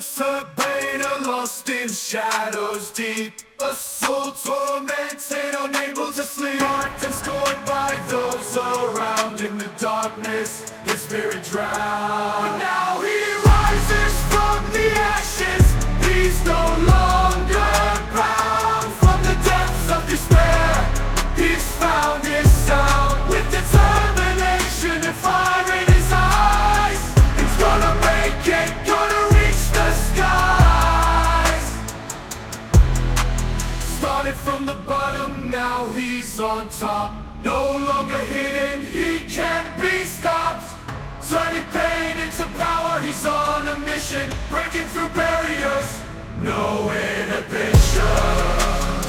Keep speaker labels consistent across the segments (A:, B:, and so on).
A: Sabater, lost in shadows deep, a soul tormented, unable to sleep, marked and scorned by those around. In the darkness, his spirit drowned. But now he rises from the ashes. He's no longer bound. From the depths of despair, he's found his sound. With determination and fire in his eyes, he's gonna make it, gonna reach the skies. Started from the bottom, now he's on top. No longer hidden, he can't be stopped. Turning pain into power, he's on a mission. Breaking through barriers, no inhibitions.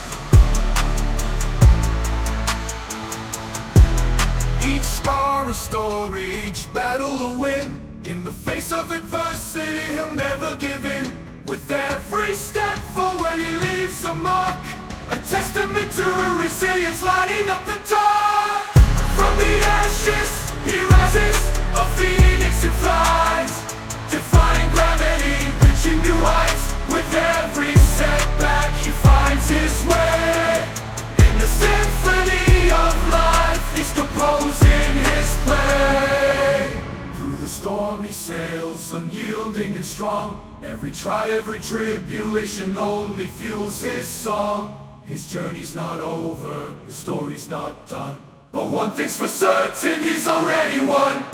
A: Each scar a story, each battle a win. In the face of adversity, he'll never give in. With every step forward, he leaves a mark, a testament to resilience lighting up the dark. From the ashes, he rises, a phoenix and flies, defying gravity, reaching new heights. With every setback, he finds his way. In the symphony of life, he's composing his play. Through the storm he sails, unyielding and strong. Every tribulation only fuels his song. His journey's not over, his story's not done, but one thing's for certain, he's already won.